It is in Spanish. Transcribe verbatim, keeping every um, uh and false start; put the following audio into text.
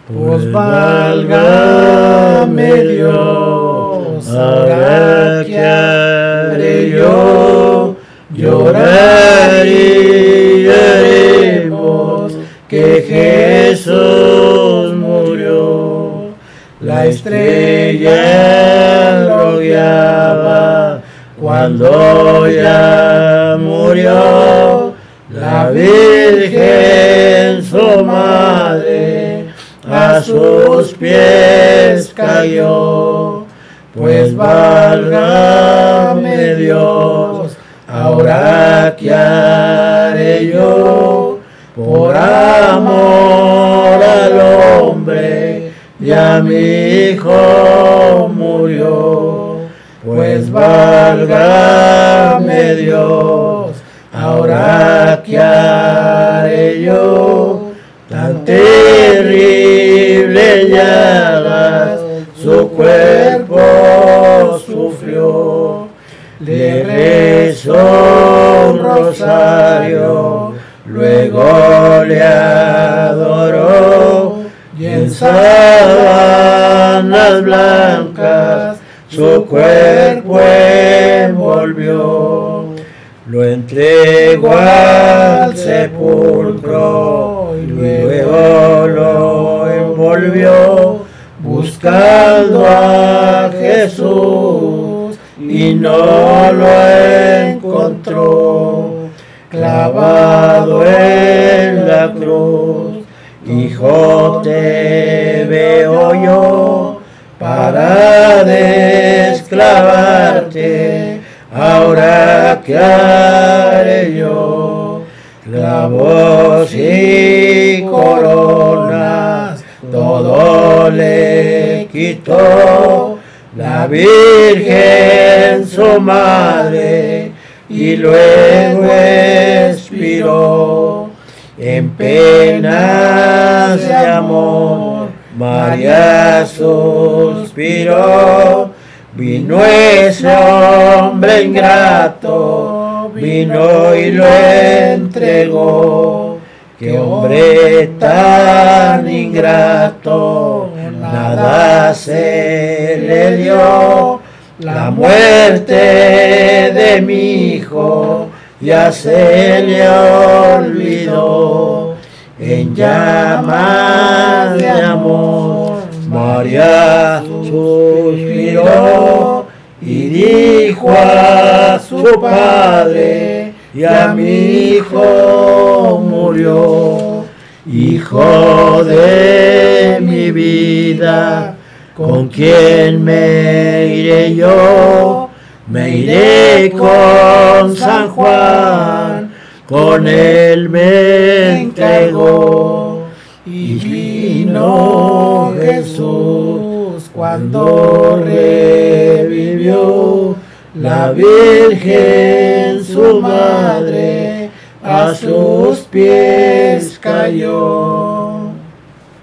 Pues válgame Dios, ahora qué haré yo, llorar y lloremos que Jesús murió. La estrella lo guiaba cuando ya murió, la Virgen su madre a sus pies cayó. Pues válgame Dios, ahora qué haré yo, por amor al hombre ya mi hijo murió. Pues válgame Dios, ahora qué haré yo, tan terrible llagas su cuerpo sufrió. Le rezó un rosario, luego le adoró, y en sábanas blancas su cuerpo envolvió. Lo entregó al sepulcro y luego lo envolvió, buscando a Jesús y no lo encontró. Clavado en la cruz, Hijo, te veo yo para desclavarte, ahora qué haré yo. Clavos y coronas todo le quitó la Virgen su madre, y luego expiró. En penas de amor María suspiró. Vino ese hombre ingrato, vino y lo entregó. Qué hombre tan ingrato, nada se le dio. La muerte de mi hijo ya se le olvidó. En llamas de amor María suspiró y dijo a su padre: ya mi hijo murió. Hijo de mi vida, ¿con quién me iré yo? Me iré con San Juan, con él me entregó. Y vino Jesús cuando revivió, la Virgen su madre a sus pies cayó.